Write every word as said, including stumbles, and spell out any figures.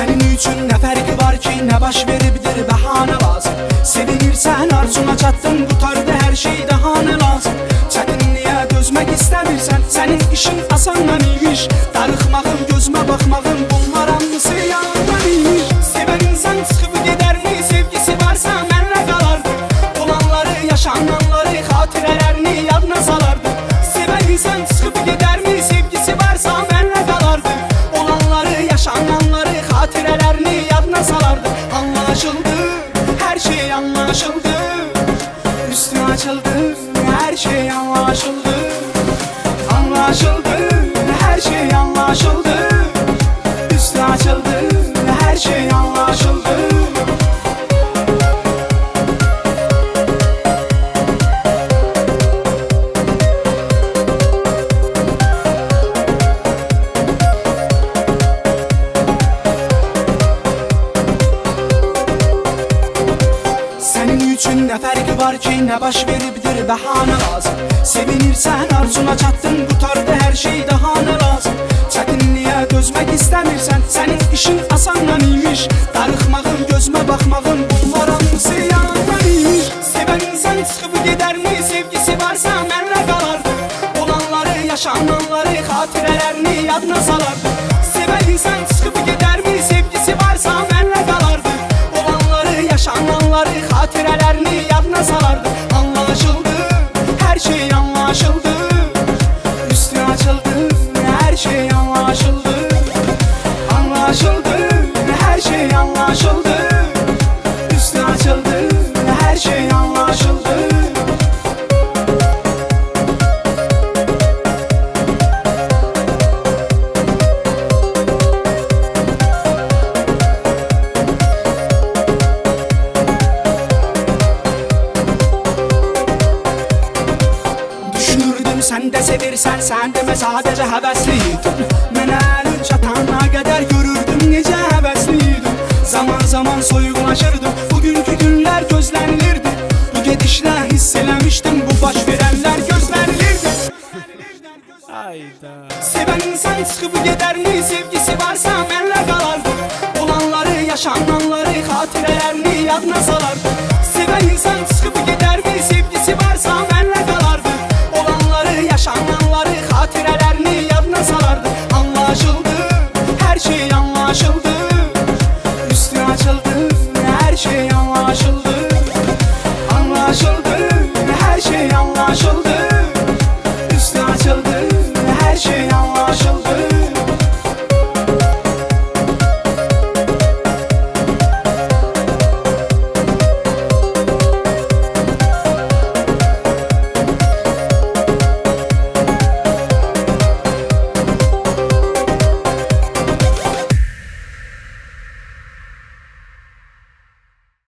Senin üçün ne farkı var ki, ne baş verebilir bahane lazım. Sevinirsen arzuna çattın, qutardı her şey daha ne lazım. Çətinliyə dözmek istəmirsən, senin işin asandan imiş. Darıxmağın, gözüme bakmağın, bunlar hamısı yandan imiş. Seven insan çıxıb gedərmi, sevgisi varsa mənlə qalardı. Olanları, yaşananları, xatirələrini yadına salardı. Seven insan çıxıb gedərmi, sevgisi varsa mənlə qalardı. Olanları, yaşananları, xatirələrini yadına salardı. Anlaşıldı, her şey anlaşıldı. Üstü açıldı, her şey anlaşıldı. Anlaşıldı, her şey anlaşıldı. Üstü açıldı, her şey anlaşıldı. Senin üçün ne farkı var ki, ne baş verebilir bahane lazım. Sevinirsen arzuna çattın, qutardı her şey daha ne lazım. Çətinliyə dözmek istəmirsən, senin işin asandan imiş. Darıxmağın, gözüme bakmağın, bunlar hamısı yandan imiş. Seven insan çıxıb gedərmi, sevgisi varsa mənlə qalardı. Olanları, yaşananları, xatirələrini yadına salardı. Seven insan çıxıb gedərmi, sevgisi varsa mənlə qalardı. Olanları, yaşananları, xatirələrini yadına salardı. Anlaşıldı, her şey anlaşıldı. Üstü açıldı, her şey anlaşıldı. Anlaşıldı, her şey anlaşıldı. Üstü açıldı, her şey anlaşıldı. Düşünürdüm sen de sevirsen, sen demə sadəcə həvəsliydin. Mənə əlin çatana qədər görürdüm necə həvəsliydin. Zaman zaman soyuqlaşırdım, bugünkü günlər gözlənilirdi. Bu gedişlə hiss eləmişdim, bu baş verənlər gözlənilirdi. Seven insan çıxıb gedərmi, sevgisi varsa mənlə qalardı. Olanları, yaşananları, xatirələrini yadına salardı. Seven insan çıxıb gedərmi, sevgisi varsa mənlə